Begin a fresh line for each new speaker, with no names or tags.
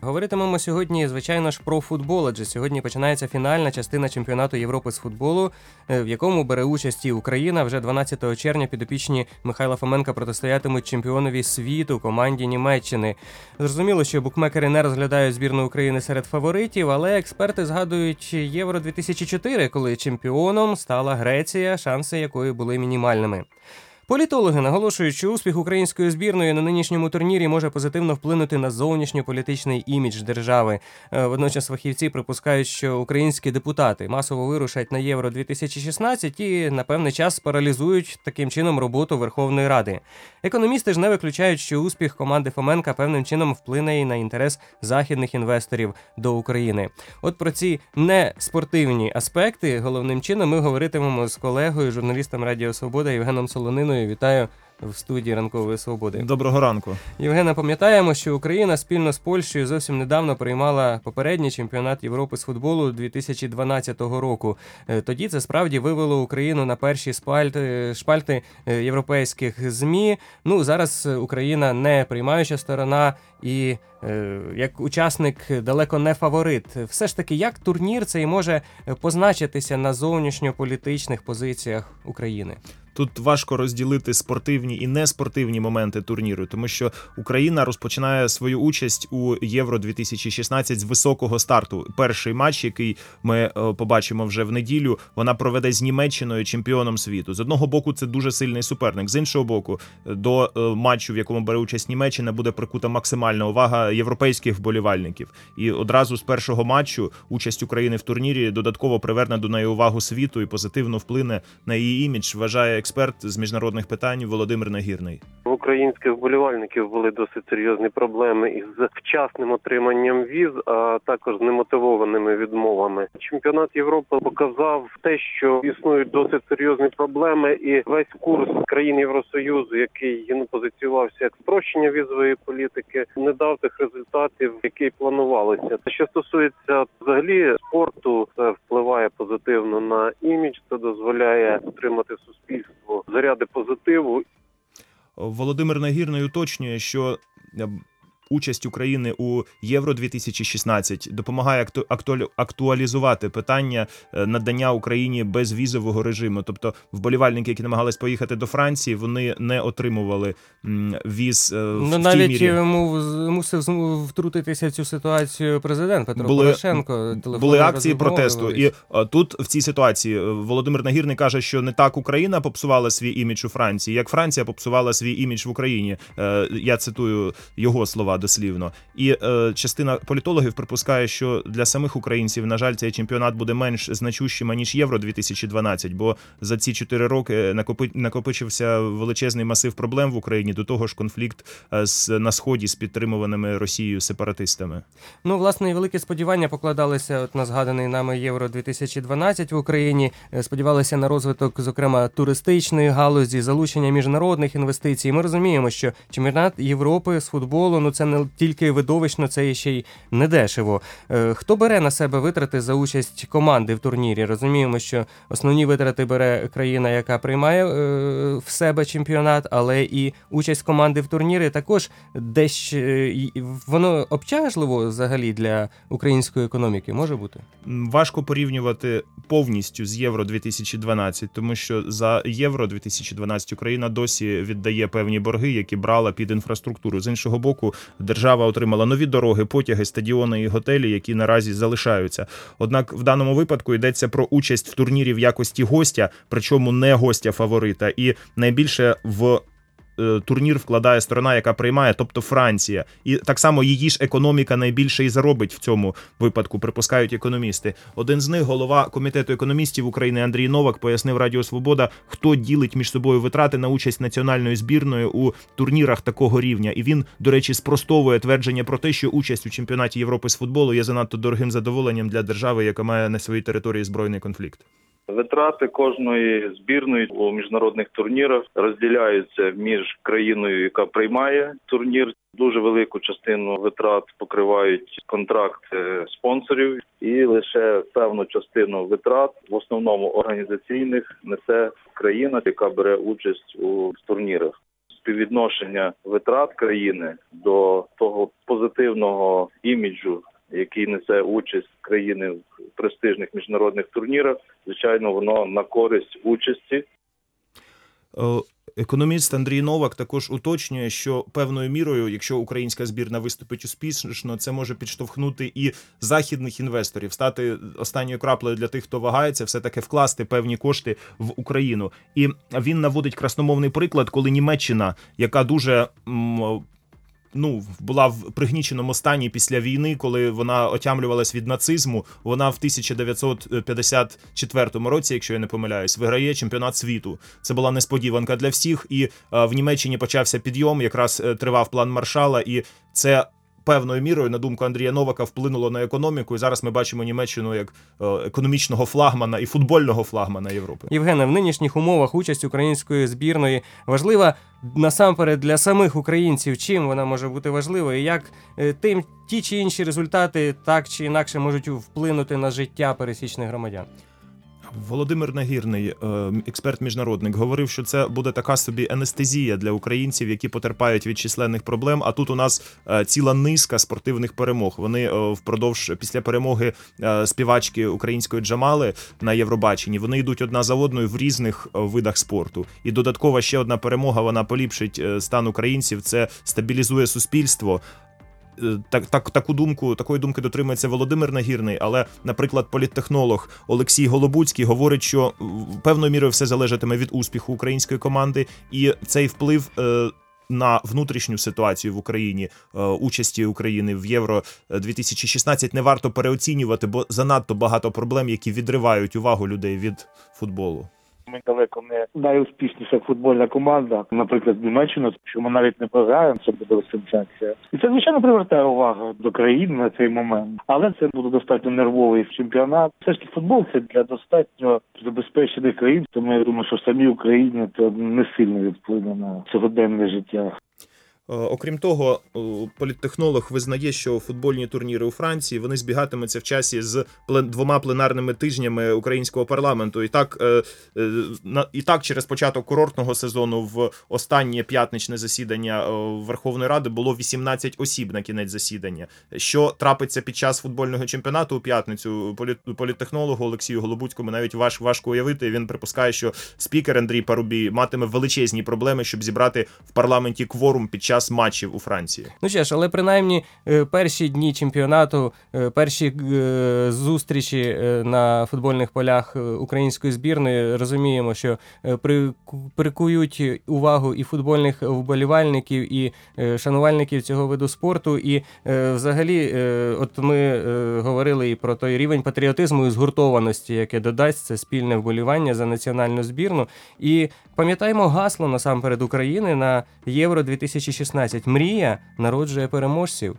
Говоритимемо сьогодні, звичайно ж, про футбол, адже сьогодні починається фінальна частина чемпіонату Європи з футболу, в якому бере участь і Україна. Вже 12 червня підопічні Михайла Фоменка протистоятимуть чемпіонові світу команді Німеччини. Зрозуміло, що букмекери не розглядають збірну України серед фаворитів, але експерти згадують Євро-2004, коли чемпіоном стала Греція, шанси якої були мінімальними. Політологи наголошують, що успіх української збірної на нинішньому турнірі може позитивно вплинути на зовнішньополітичний імідж держави. Водночас фахівці припускають, що українські депутати масово вирушать на Євро-2016 і на певний час паралізують таким чином роботу Верховної Ради. Економісти ж не виключають, що успіх команди Фоменка певним чином вплине і на інтерес західних інвесторів до України. От про ці неспортивні аспекти головним чином ми говоритимемо з колегою, журналістом Радіо Свобода Євгеном Солониною. Вітаю в студії Ранкової Свободи.
Доброго ранку.
Євгена, пам'ятаємо, що Україна спільно з Польщею зовсім недавно приймала попередній чемпіонат Європи з футболу 2012 року. Тоді це справді вивело Україну на перші шпальти європейських ЗМІ. Зараз Україна не приймаюча сторона і як учасник далеко не фаворит. Все ж таки, як турнір цей може позначитися на зовнішньополітичних позиціях України?
Тут важко розділити спортивні і неспортивні моменти турніру, тому що Україна розпочинає свою участь у Євро-2016 з високого старту. Перший матч, який ми побачимо вже в неділю, вона проведе з Німеччиною, чемпіоном світу. З одного боку, це дуже сильний суперник. З іншого боку, до матчу, в якому бере участь Німеччина, буде прикута максимальна увага європейських вболівальників. І одразу з першого матчу участь України в турнірі додатково приверне до неї увагу світу і позитивно вплине на її імідж, вважає експерт з міжнародних питань Володимир Нагірний.
У українських вболівальників були досить серйозні проблеми із вчасним отриманням віз, а також з немотивованими відмовами. Чемпіонат Європи показав те, що існують досить серйозні проблеми, і весь курс країн Євросоюзу, який позиціювався як спрощення візової політики, не дав тих результатів, які планувалися. Що стосується взагалі спорту, це впливає позитивно на імідж, це дозволяє отримати суспільству заряди позитиву.
Володимир Нагірний уточнює, що участь України у Євро-2016 допомагає актуалізувати питання надання Україні безвізового режиму. Тобто вболівальники, які намагались поїхати до Франції, вони не отримували віз в тій
навіть
мірі.
Мусив втрутитися в цю ситуацію президент Петро Порошенко.
Були акції протесту. І тут в цій ситуації Володимир Нагірний каже, що не так Україна попсувала свій імідж у Франції, як Франція попсувала свій імідж в Україні. Я цитую його слова дослівно. І частина політологів припускає, що для самих українців, на жаль, цей чемпіонат буде менш значущим, ніж Євро-2012, бо за ці 4 роки накопичився величезний масив проблем в Україні, до того ж конфлікт на Сході з підтримуваними Росією сепаратистами.
Власне, і великі сподівання покладалися на згаданий нами Євро-2012 в Україні. Сподівалися на розвиток, зокрема, туристичної галузі, залучення міжнародних інвестицій. Ми розуміємо, що чемпіонат Європи з футболу, це не тільки видовищно, це ще й недешево. Хто бере на себе витрати за участь команди в турнірі? Розуміємо, що основні витрати бере країна, яка приймає в себе чемпіонат, але і участь команди в турнірі також десь воно обтяжливо взагалі для української економіки може бути?
Важко порівнювати повністю з Євро-2012, тому що за Євро-2012 Україна досі віддає певні борги, які брала під інфраструктуру. З іншого боку, держава отримала нові дороги, потяги, стадіони і готелі, які наразі залишаються. Однак в даному випадку йдеться про участь в турнірі в якості гостя, причому не гостя-фаворита. І найбільше в турнір вкладає сторона, яка приймає, тобто Франція. І так само її ж економіка найбільше і заробить в цьому випадку, припускають економісти. Один з них, голова Комітету економістів України Андрій Новак, пояснив Радіо Свобода, хто ділить між собою витрати на участь національної збірної у турнірах такого рівня. І він, до речі, спростовує твердження про те, що участь у чемпіонаті Європи з футболу є занадто дорогим задоволенням для держави, яка має на своїй території збройний конфлікт.
Витрати кожної збірної у міжнародних турнірах розділяються між країною, яка приймає турнір. Дуже велику частину витрат покривають контракти спонсорів, і лише певну частину витрат, в основному організаційних, несе країна, яка бере участь у турнірах. співвідношення витрат країни до того позитивного іміджу, який несе участь країни в престижних міжнародних турнірах, звичайно, воно на користь участі.
Економіст Андрій Новак також уточнює, що певною мірою, якщо українська збірна виступить успішно, це може підштовхнути і західних інвесторів, стати останньою краплею для тих, хто вагається, все-таки вкласти певні кошти в Україну. І він наводить красномовний приклад, коли Німеччина, яка дуже була в пригніченому стані після війни, коли вона отямлювалась від нацизму, вона в 1954 році, якщо я не помиляюсь, виграє чемпіонат світу. Це була несподіванка для всіх, і в Німеччині почався підйом, якраз тривав план Маршалла, і це певною мірою, на думку Андрія Новака, вплинуло на економіку, і зараз ми бачимо Німеччину як економічного флагмана і футбольного флагмана Європи.
Євгене, в нинішніх умовах участь української збірної важлива насамперед для самих українців. Чим вона може бути важливою? І як ті чи інші результати так чи інакше можуть вплинути на життя пересічних громадян?
Володимир Нагірний, експерт-міжнародник, говорив, що це буде така собі анестезія для українців, які потерпають від численних проблем. А тут у нас ціла низка спортивних перемог. Вони після перемоги співачки української Джамали на Євробаченні, вони йдуть одна за одною в різних видах спорту. І додаткова ще одна перемога, вона поліпшить стан українців, це стабілізує суспільство. Такої думки дотримується Володимир Нагірний, але, наприклад, політтехнолог Олексій Голобуцький говорить, що певною мірою все залежатиме від успіху української команди, і цей вплив на внутрішню ситуацію в Україні, участі України в Євро-2016 не варто переоцінювати, бо занадто багато проблем, які відривають увагу людей від футболу.
Ми далеко не найуспішніша футбольна команда, наприклад, Німеччина, що ми навіть не програємо, це буде сенсація. І це, звичайно, привертає увагу до країни на цей момент. Але це буде достатньо нервовий чемпіонат. Все ж таки футбол – це для достатньо забезпечених країн, тому я думаю, що самі Україні це не сильно вплине на сьогоденне життя.
Окрім того, політтехнолог визнає, що футбольні турніри у Франції, вони збігатимуться в часі з 2 пленарними тижнями українського парламенту. І так через початок курортного сезону в останнє п'ятничне засідання Верховної Ради було 18 осіб на кінець засідання. Що трапиться під час футбольного чемпіонату у п'ятницю, політтехнологу Олексію Голобуцькому навіть важко уявити. Він припускає, що спікер Андрій Парубій матиме величезні проблеми, щоб зібрати в парламенті кворум під час матчів у Франції.
Ну що ж, але принаймні перші дні чемпіонату, перші зустрічі на футбольних полях української збірної, розуміємо, що прикують увагу і футбольних вболівальників, і шанувальників цього виду спорту. І взагалі, от ми говорили і про той рівень патріотизму і згуртованості, яке додасть це спільне вболівання за національну збірну. І пам'ятаємо гасло насамперед України на Євро 2016. Мрія народжує переможців.